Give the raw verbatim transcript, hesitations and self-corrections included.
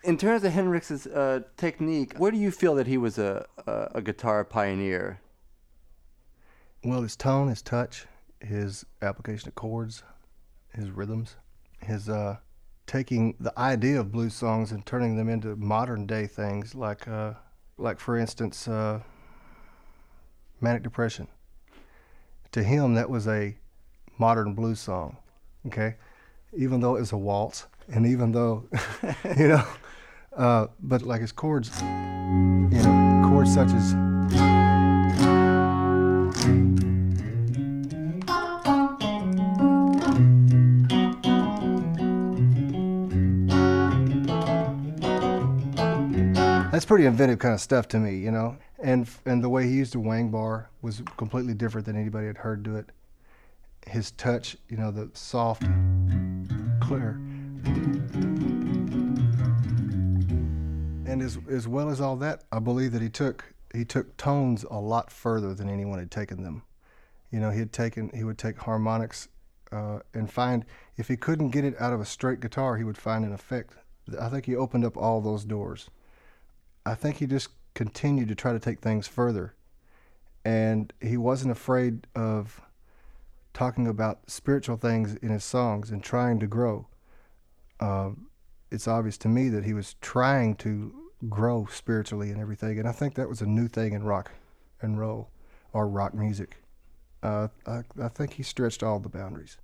In terms of Hendrix's uh, technique, where do you feel that he was a, a, a guitar pioneer? Well, his tone, his touch, his application of chords, his rhythms, his uh, taking the idea of blues songs and turning them into modern day things, like uh, like for instance, uh, Manic Depression. To him, that was a modern blues song. Okay, even though it was a waltz, and even though you know, uh, but like his chords, you know, chords such as. That's pretty inventive kind of stuff to me, you know. And and the way he used the wang bar was completely different than anybody had heard do it. His touch, you know, the soft, clear. And as as well as all that, I believe that he took he took tones a lot further than anyone had taken them. You know, he had taken he would take harmonics uh, and find, if he couldn't get it out of a straight guitar, he would find an effect. I think he opened up all those doors. I think he just continued to try to take things further, and he wasn't afraid of talking about spiritual things in his songs and trying to grow. Uh, it's obvious to me that he was trying to grow spiritually and everything, and I think that was a new thing in rock and roll, or rock music. Uh, I, I think he stretched all the boundaries.